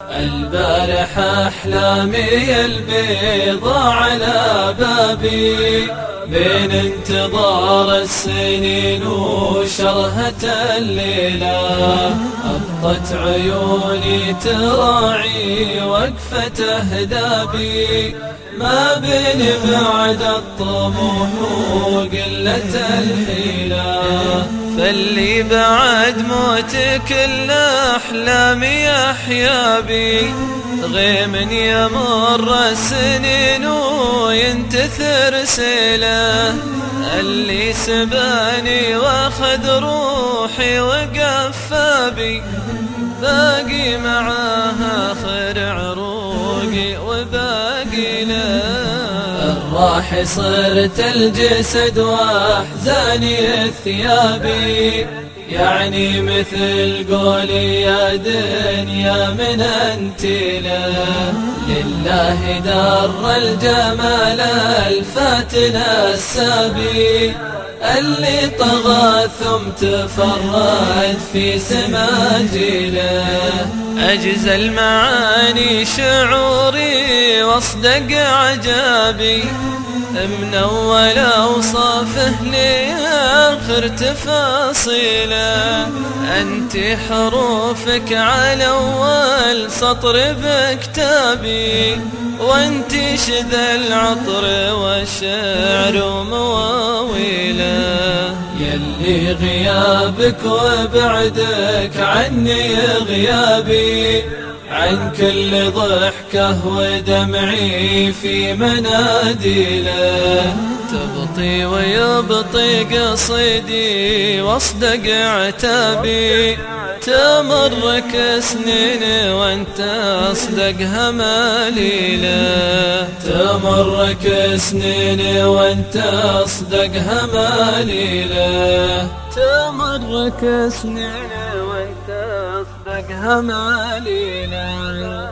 البارح أحلامي البيضا على بابي، بين انتظار السنين وشرهة الليلة، أبطت عيوني تراعي وقفة أهدابي، ما بين بعد الطموح وقلة الحيلة، فاللي بعد موتك الأحلام أحيا بي، غيم يمر السنين وينتثر سيله، اللي سباني واخذ روحي وقفى بي، باقي معاه آخر عروقي وباقي له. الراح صرت الجسد واحزاني الثيابي، يعني مثل قولي يا دنيا من انت له، لله در الجمال الفاتن السابي، اللي طغى ثم تفرد في سماجله، أجزى المعاني شعوري واصدق عجابي، من أول أوصافه لآخر تفاصيله، أنت حروفك على أول سطر بكتابي، وأنت شذا العطر والشعر ومواويله، يلي غيابك وبعدك عني غيابي، عن كل ضحكة ودمعي في مناديله، تبطي ويبطي قصيدي واصدق عتابي، تمرك سنين وانت اصدق هماليله، تمرك سنين وانت اصدق هماليله، تمرك سنين وانت اصدق هماليله.